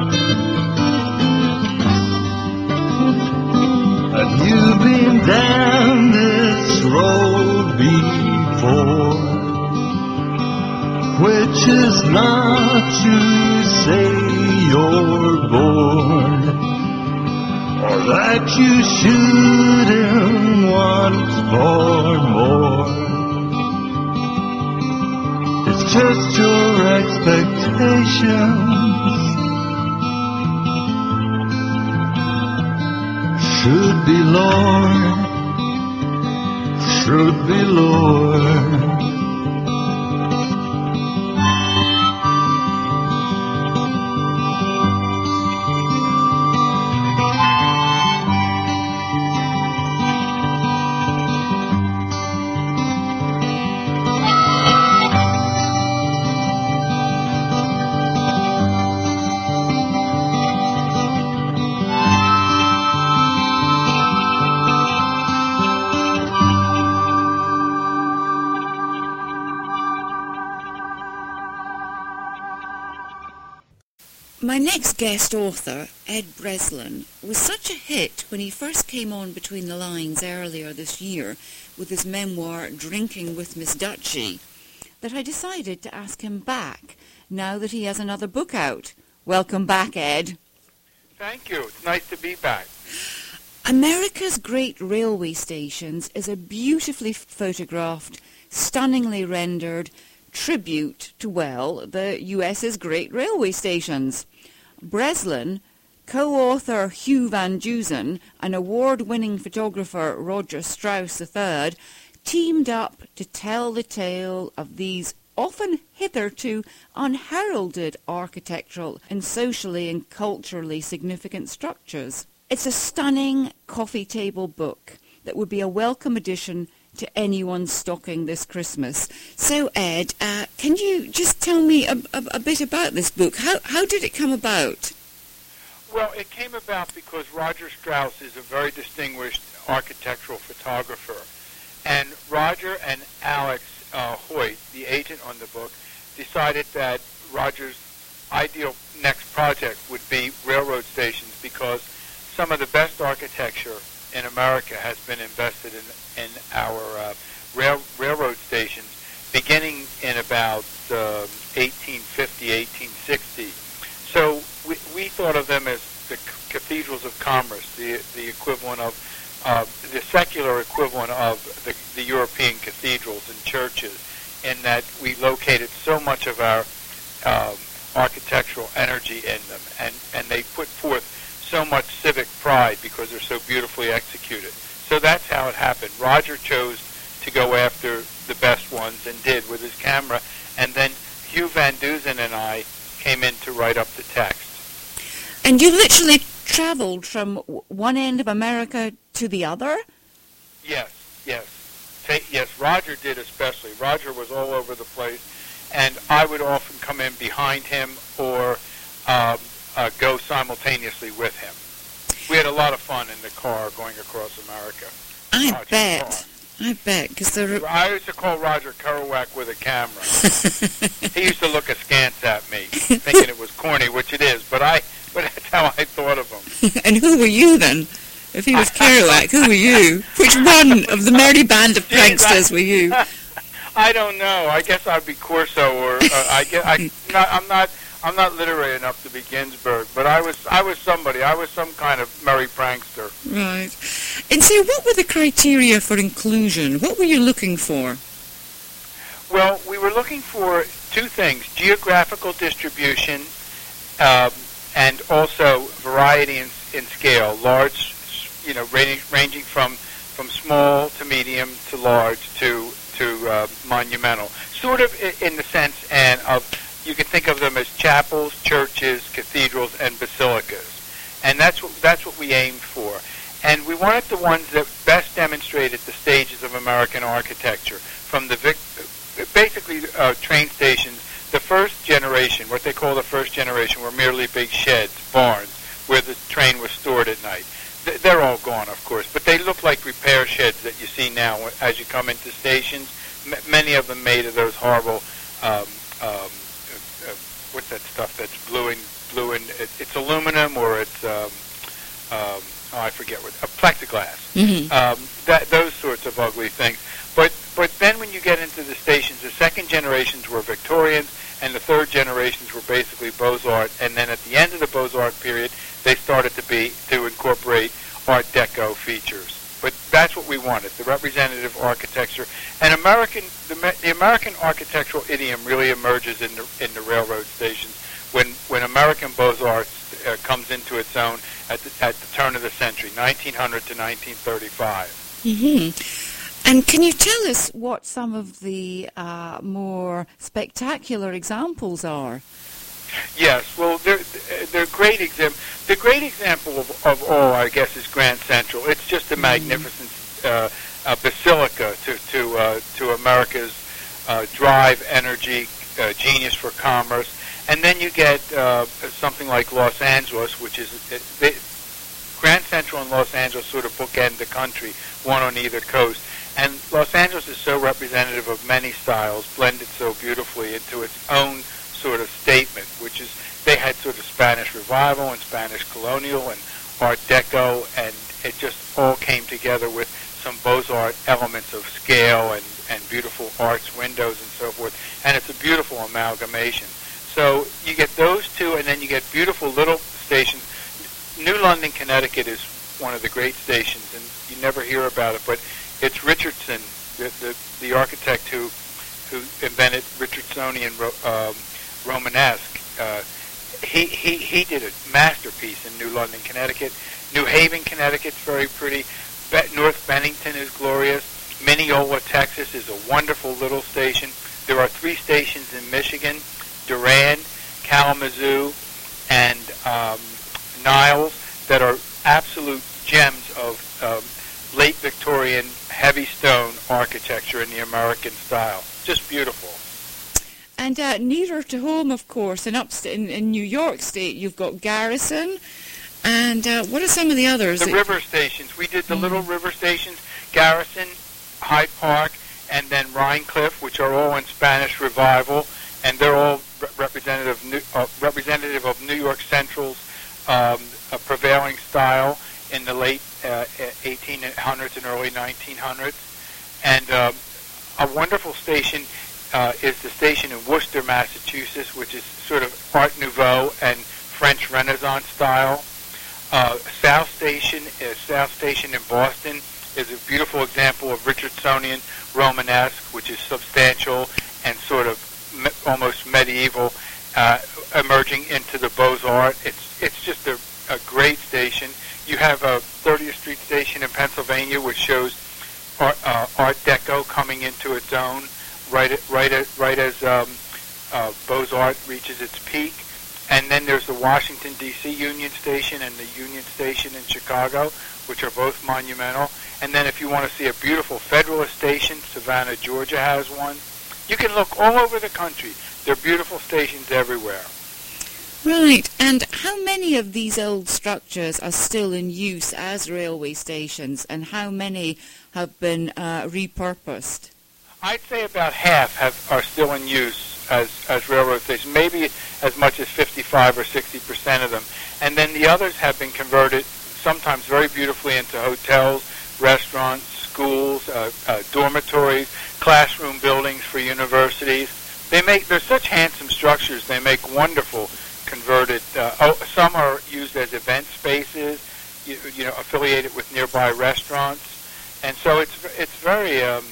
Speaker 4: Down which is not to say you're bored, or that you shouldn't want for more. It's just your expectations should be lowered, should be lowered.
Speaker 2: My next guest author, Ed Breslin, was such a hit when he first came on Between the Lines earlier this year with his memoir Drinking with Miss Dutchie, that I decided to ask him back now that he has another book out. Welcome back, Ed.
Speaker 5: Thank you. It's nice to be back.
Speaker 2: America's Great Railway Stations is a beautifully photographed, stunningly rendered tribute to, well, the U S's great railway stations. Breslin, co-author Hugh Van Dusen, and award-winning photographer Roger Strauss the third teamed up to tell the tale of these often hitherto unheralded architectural and socially and culturally significant structures. It's a stunning coffee table book that would be a welcome addition to anyone stocking this Christmas. So, Ed, uh, can you just tell me a, a, a bit about this book? How how did it come about?
Speaker 5: Well, it came about because Roger Strauss is a very distinguished architectural photographer. And Roger and Alex uh, Hoyt, the agent on the book, decided that Roger's ideal next project would be railroad stations because some of the best architecture in America has been invested in in our uh, rail, railroad stations, beginning in about uh, eighteen fifty, eighteen sixty. So we, we thought of them as the cathedrals of commerce, the the equivalent of uh, the secular equivalent of the, the European cathedrals and churches, in that we located so much of our um, architectural energy in them, and and they put forth so much civic pride because they're so beautifully executed. So that's how it happened. Roger chose to go after the best ones and did with his camera, and then Hugh Van Dusen and I came in to write up the text.
Speaker 2: And you literally traveled from one end of America to the other?
Speaker 5: Yes, yes. Ta- yes, Roger did especially. Roger was all over the place, and I would often come in behind him or um, Uh, go simultaneously with him. We had a lot of fun in the car going across America.
Speaker 2: I
Speaker 5: Roger's
Speaker 2: bet.
Speaker 5: car.
Speaker 2: I bet, because there are...
Speaker 5: I used to call Roger Kerouac with a camera. He used to look askance at me, thinking it was corny, which it is, but I. But that's how I thought of him.
Speaker 2: And who were you then? If he was Kerouac, who were you? Which one of the merry band of pranksters were you?
Speaker 5: I don't know. I guess I'd be Corso, or uh, I guess I. Not, I'm not. I'm not literary enough to be Ginsberg, but I was I was somebody. I was some kind of merry prankster.
Speaker 2: Right. And so what were the criteria for inclusion? What were you looking for?
Speaker 5: Well, we were looking for two things: geographical distribution um, and also variety in, in scale, large, you know, ranging, ranging from, from small to medium to large to, to uh, monumental, sort of in the sense and of... You can think of them as chapels, churches, cathedrals, and basilicas, and that's what that's what we aimed for. And we wanted the ones that best demonstrated the stages of American architecture, from the vic- basically uh, train stations. The first generation, what they call the first generation, were merely big sheds, barns, where the train was stored at night. Th- they're all gone, of course, but they look like repair sheds that you see now as you come into stations. M- many of them made of those horrible. Um, um, Uh, what's that stuff that's blue and blue and it, it's aluminum or it's um, um, oh I forget what uh, plexiglass.
Speaker 2: Mm-hmm.
Speaker 5: Um, that those sorts of ugly things. But But then when you get into the stations, the second generations were Victorians, and the third generations were basically Beaux-Arts. And then at the end of the Beaux-Arts period, they started to be to incorporate Art Deco features. But that's what we wanted, the representative architecture. And American, the, the American architectural idiom really emerges in the, in the railroad stations when, when American Beaux-Arts uh, comes into its own at the, at the turn of the century, nineteen hundred to nineteen thirty-five.
Speaker 2: Mm-hmm. And can you tell us what some of the uh, more spectacular examples are?
Speaker 5: Yes, well, they're, they're great exam- the great example of, of all, I guess, is Grand Central. It's just a magnificent uh, uh, basilica to to, uh, to America's uh, drive, energy, uh, genius for commerce. And then you get uh, something like Los Angeles, which is uh, they, Grand Central and Los Angeles sort of bookend the country, one on either coast. And Los Angeles is so representative of many styles, blended so beautifully into its own sort of statement, which is they had sort of Spanish Revival and Spanish Colonial and Art Deco, and it just all came together with some Beaux-Arts elements of scale and, and beautiful arch windows and so forth, and it's a beautiful amalgamation. So you get those two, and then you get beautiful little stations. New London, Connecticut is one of the great stations, and you never hear about it, but it's Richardson, the the, the architect who who invented Richardsonian um, Romanesque. Uh, he, he he did a masterpiece in New London, Connecticut. New Haven, Connecticut's very pretty. Be- North Bennington is glorious. Mineola, Texas is a wonderful little station. There are three stations in Michigan: Durand, Kalamazoo, and um, Niles, that are absolute gems of um, late Victorian heavy stone architecture in the American style. Just beautiful.
Speaker 2: And uh, nearer to home, of course, in upstate, in, in New York State, you've got Garrison. And uh, what are some of the others?
Speaker 5: The river stations. We did the mm. little river stations, Garrison, Hyde Park, and then Rhinecliff, which are all in Spanish Revival, and they're all re- representative, New, uh, representative of New York Central's um, a prevailing style in the late uh, eighteen hundreds and early nineteen hundreds. And uh, a wonderful station uh, is the station in Worcester, Massachusetts, which is sort of Art Nouveau and French Renaissance style. Uh, South Station, uh, South Station in Boston is a beautiful example of Richardsonian Romanesque, which is substantial and sort of me- almost medieval, uh, emerging into the Beaux-Arts. It's it's just a, a great station. You have a thirtieth Street station in Pennsylvania, which shows Art, uh, Art Deco coming into its own right at, right at, right as um, uh, Beaux-Arts reaches its peak. And then there's the Washington, D C Union Station and the Union Station in Chicago, which are both monumental. And then if you want to see a beautiful Federalist Station, Savannah, Georgia has one. You can look all over the country. There are beautiful stations everywhere.
Speaker 2: Right. And how many of these old structures are still in use as railway stations, and how many have been uh, repurposed?
Speaker 5: I'd say about half have are still in use as as railroad stations, maybe as much as fifty-five or sixty percent of them. And then the others have been converted, sometimes very beautifully, into hotels, restaurants, schools, uh, uh, dormitories, classroom buildings for universities. They make they're such handsome structures. They make wonderful converted. Uh, oh, some are used as event spaces, you, you know, affiliated with nearby restaurants, and so it's it's very. Um,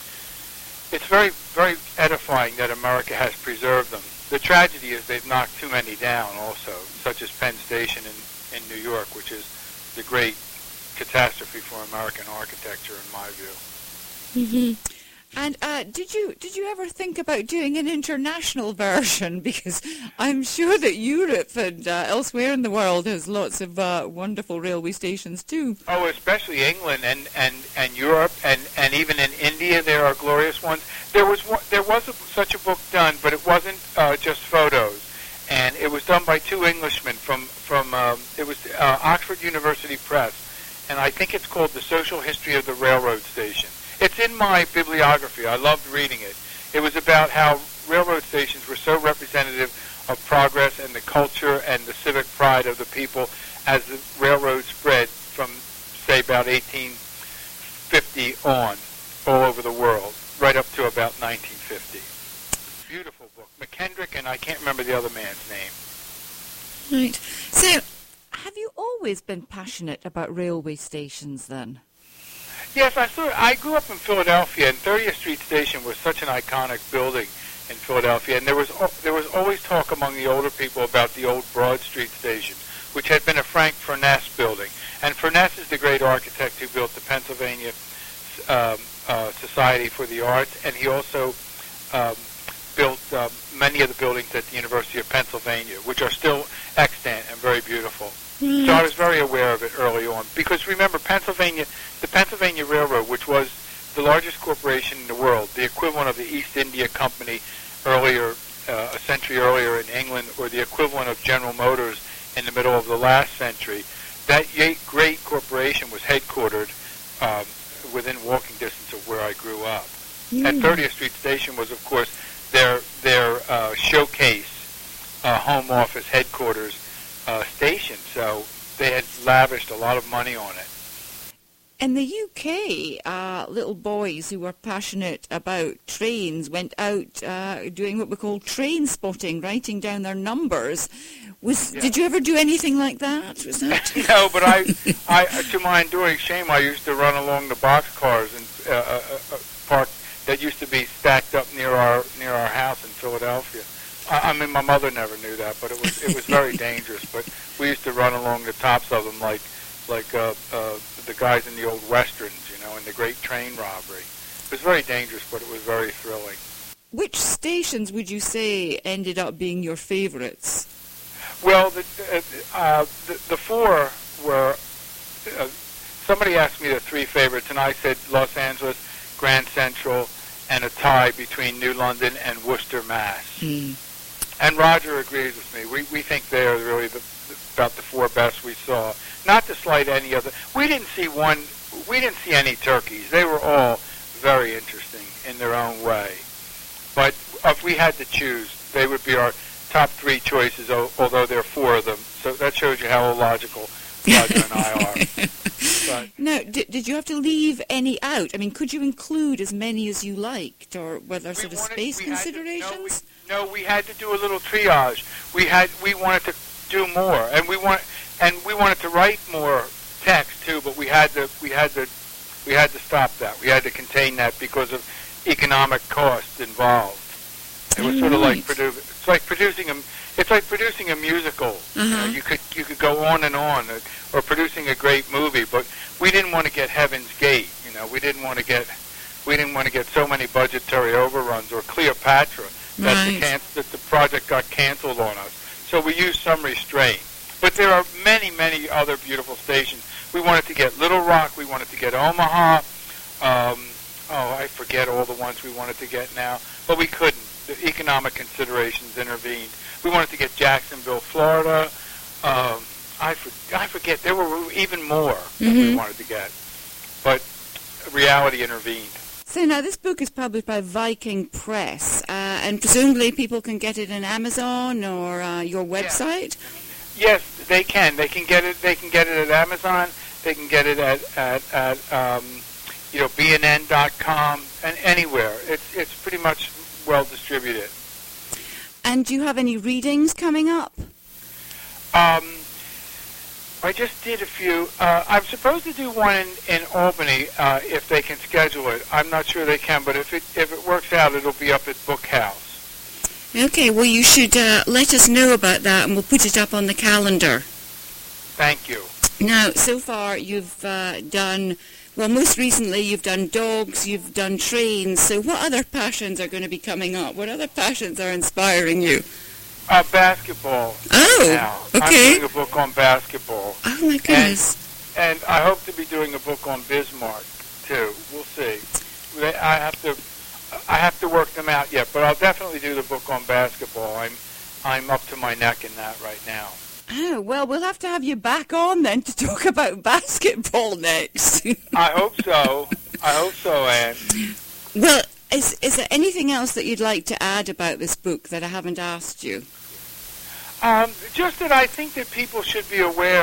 Speaker 5: It's very, very edifying that America has preserved them. The tragedy is they've knocked too many down also, such as Penn Station in, in New York, which is the great catastrophe for American architecture, in my view.
Speaker 2: Mm-hmm. And uh, did you did you ever think about doing an international version? Because I'm sure that Europe and uh, elsewhere in the world has lots of uh, wonderful railway stations too.
Speaker 5: Oh, especially England and, and, and Europe, and, and even in India there are glorious ones. There was one, there was a, such a book done, but it wasn't uh, just photos, and it was done by two Englishmen from from um, it was uh, Oxford University Press, and I think it's called The Social History of the Railroad Station. It's in my bibliography. I loved reading it. It was about how railroad stations were so representative of progress and the culture and the civic pride of the people as the railroad spread from, say, about eighteen fifty on all over the world. right up to about nineteen fifty. Beautiful book. McKendrick, and I can't remember the other man's name.
Speaker 2: Right. So, have you always been passionate about railway stations then?
Speaker 5: Yes, I thought I grew up in Philadelphia, and thirtieth Street Station was such an iconic building in Philadelphia, and there was there was always talk among the older people about the old Broad Street Station, which had been a Frank Furness building. And Furness is the great architect who built the Pennsylvania um, uh, Society for the Arts, and he also um, built um, many of the buildings at the University of Pennsylvania, which are still extant and very beautiful. Mm. So I was very aware of it early on. Because remember, Pennsylvania, the Pennsylvania Railroad, which was the largest corporation in the world, the equivalent of the East India Company earlier, uh, a century earlier in England, or the equivalent of General Motors in the middle of the last century, that great corporation was headquartered um, within walking distance of where I grew up. Mm. And thirtieth Street Station was, of course, their their uh, showcase, uh, home office, headquarters uh, station. So they had lavished a lot of money on it.
Speaker 2: In the U K, uh, little boys who were passionate about trains went out uh, doing what we call train spotting, writing down their numbers. Was yeah. Did you ever do anything like that? Was that?
Speaker 5: No, but I, I, to my enduring shame, I used to run along the boxcars and uh, uh, uh, park that used to be stacked up near our near our house in Philadelphia. I, I mean, my mother never knew that, but it was it was very dangerous. But we used to run along the tops of them like like uh, uh, the guys in the old westerns, you know, in the Great Train Robbery. It was very dangerous, but it was very thrilling.
Speaker 2: Which stations would you say ended up being your favorites?
Speaker 5: Well, the, uh, the the four were. Uh, somebody asked me the three favorites, and I said Los Angeles, Grand Central, and a tie between New London and Worcester, Mass. Mm. And Roger agrees with me. We we think they are really the, the, about the four best we saw. Not to slight any other. We didn't see one. We didn't see any turkeys. They were all very interesting in their own way. But if we had to choose, they would be our top three choices, although there are four of them. So that shows you how illogical Roger and I are. But
Speaker 2: now, did, did you have to leave any out? I mean, could you include as many as you liked, or were there sort of
Speaker 5: wanted,
Speaker 2: space considerations?
Speaker 5: To, no, we, no, we had to do a little triage. We had we wanted to do more, and we want and we wanted to write more text too. But we had to we had to we had to stop that. We had to contain that because of economic costs involved. It was sort of like produ- it's like producing a it's like producing a musical. Uh-huh. You know, you could you could go on and on, or, or producing a great movie, but we didn't want to get Heaven's Gate. You know, we didn't want to get we didn't want to get so many budgetary overruns, or Cleopatra that
Speaker 2: right.
Speaker 5: the can- that the project got canceled on us. So we used some restraint. But there are many many other beautiful stations. We wanted to get Little Rock. We wanted to get Omaha. Um, oh, I forget all the ones we wanted to get now, but we couldn't. The economic considerations intervened. We wanted to get Jacksonville, Florida. Um, I, for, I forget. There were even more mm-hmm. that we wanted to get. But reality intervened.
Speaker 2: So now this book is published by Viking Press, uh, and presumably people can get it on Amazon or uh, your website?
Speaker 5: Yeah. Yes, they can. They can get it. They can get it at Amazon. They can get it at, at, at um, you know, B N N dot com and anywhere. It's it's pretty much well distributed.
Speaker 2: And do you have any readings coming up?
Speaker 5: Um, I just did a few. Uh, I'm supposed to do one in, in Albany uh, if they can schedule it. I'm not sure they can, but if it if it works out, it'll be up at Book House.
Speaker 2: Okay, well, you should uh, let us know about that, and we'll put it up on the calendar.
Speaker 5: Thank you.
Speaker 2: Now, so far you've uh, done... Well, most recently you've done dogs, you've done trains, so what other passions are going to be coming up? What other passions are inspiring you?
Speaker 5: Uh, basketball.
Speaker 2: Oh,
Speaker 5: now.
Speaker 2: okay.
Speaker 5: I'm doing a book on basketball.
Speaker 2: Oh, my goodness.
Speaker 5: And, and I hope to be doing a book on Bismarck, too. We'll see. I have to I have to work them out yet, but I'll definitely do the book on basketball. I'm I'm up to my neck in that right now.
Speaker 2: Oh, well, we'll have to have you back on then to talk about basketball next.
Speaker 5: I hope so. I hope so, Anne.
Speaker 2: Well, is, is there anything else that you'd like to add about this book that I haven't asked you?
Speaker 5: Um, just that I think that people should be aware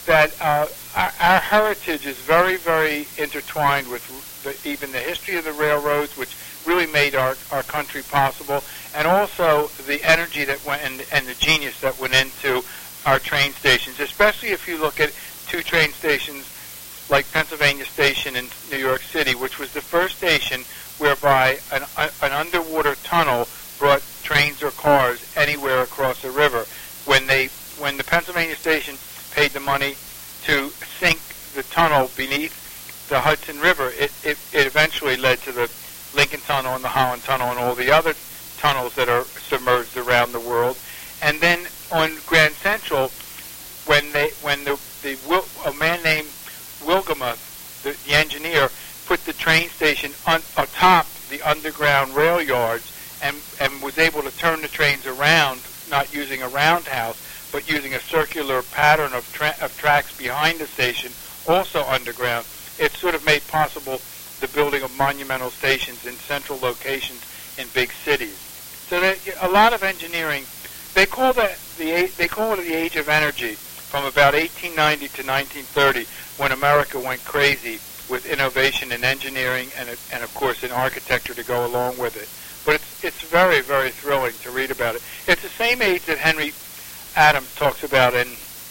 Speaker 5: that uh, our, our heritage is very, very intertwined with the, even the history of the railroads, which really made our, our country possible, and also the energy that went and, and the genius that went into our train stations, especially if you look at two train stations like Pennsylvania Station in New York City, which was the first station whereby an, an underwater tunnel brought trains or cars anywhere across a river. When they, when the Pennsylvania Station paid the money to sink the tunnel beneath the Hudson River, it, it, it eventually led to the Lincoln Tunnel and the Holland Tunnel and all the other tunnels that are submerged around the world. And then on Grand Central, when they, when the, the a man named Wilgema, the, the engineer, put the train station on atop the underground rail yards and, and was able to turn the trains around, not using a roundhouse, but using a circular pattern of, tra- of tracks behind the station, also underground. It sort of made possible the building of monumental stations in central locations in big cities. So that, a lot of engineering, they call that the they call it the age of energy, from about eighteen ninety to nineteen thirty, when America went crazy with innovation in engineering and and of course in architecture to go along with it. But it's it's very, very thrilling to read about it. It's the same age that Henry Adams talks about in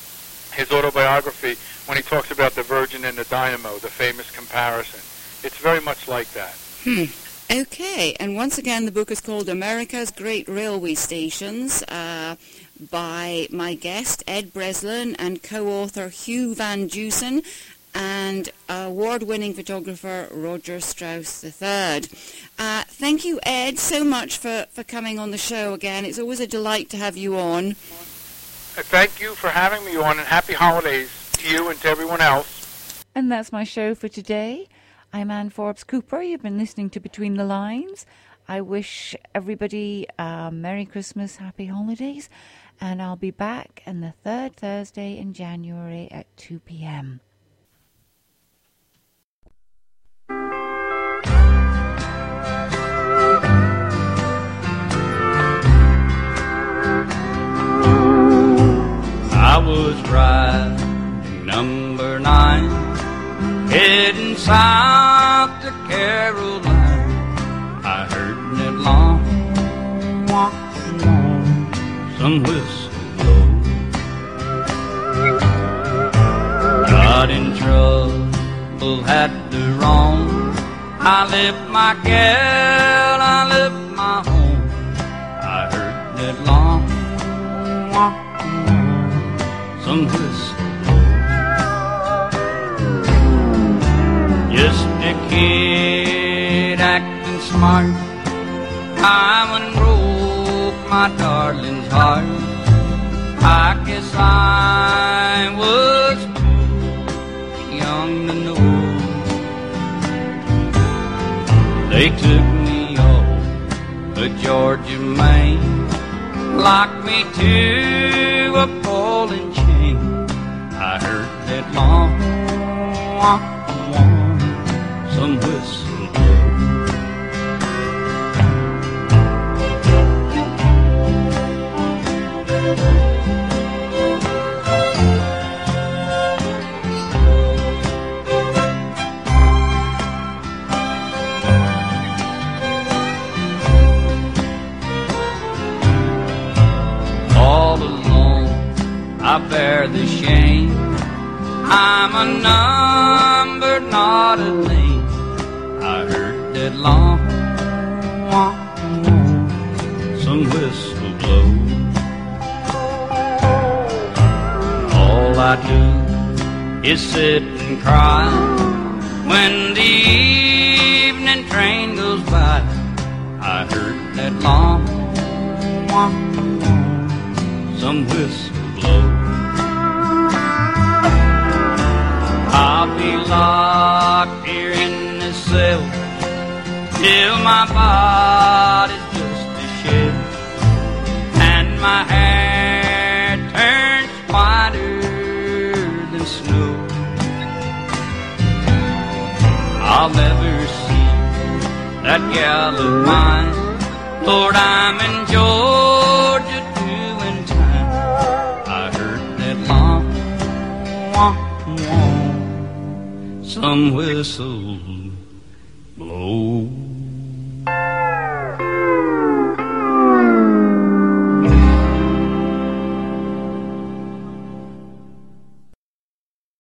Speaker 5: his autobiography when he talks about the Virgin and the Dynamo, the famous comparison. It's very much like that.
Speaker 6: Hmm. Okay, and once again, the book is called America's Great Railway Stations, uh, by my guest, Ed Breslin, and co-author Hugh Van Dusen, and award-winning photographer Roger Strauss the third. Uh, thank you, Ed, so much for, for coming on the show again. It's always a delight to have you on.
Speaker 5: Thank you for having me on, and happy holidays to you and to everyone else.
Speaker 2: And that's my show for today. I'm Ann Forbes Cooper. You've been listening to Between the Lines. I wish everybody a Merry Christmas, Happy Holidays, and I'll be back on the third Thursday in January at two p.m.
Speaker 7: I was riding number nine, heading south to Carolina. I heard that long, long, long, some whistle blow. Got in trouble, had to roam. I left my gal, I left my home. I heard that long, long, some whistle blow. Just a kid acting smart, I went and broke my darling's heart. I guess I was too young to know. They took me off to Georgia, Maine, locked me to a ball and chain. I heard that long, long, long, some whistle blow. All alone I bear the shame, I'm a number, not a name. I heard that long, long, long, some whistle blow. All I do is sit and cry when the evening train goes by. I heard that long, long, long, some whistle blow. I'll be locked here in this cell till my body's just a shell and my hair turns whiter than snow. I'll never see that gal of mine. Lord, I'm in Georgia doing time. I heard that long, long, some whistle blow.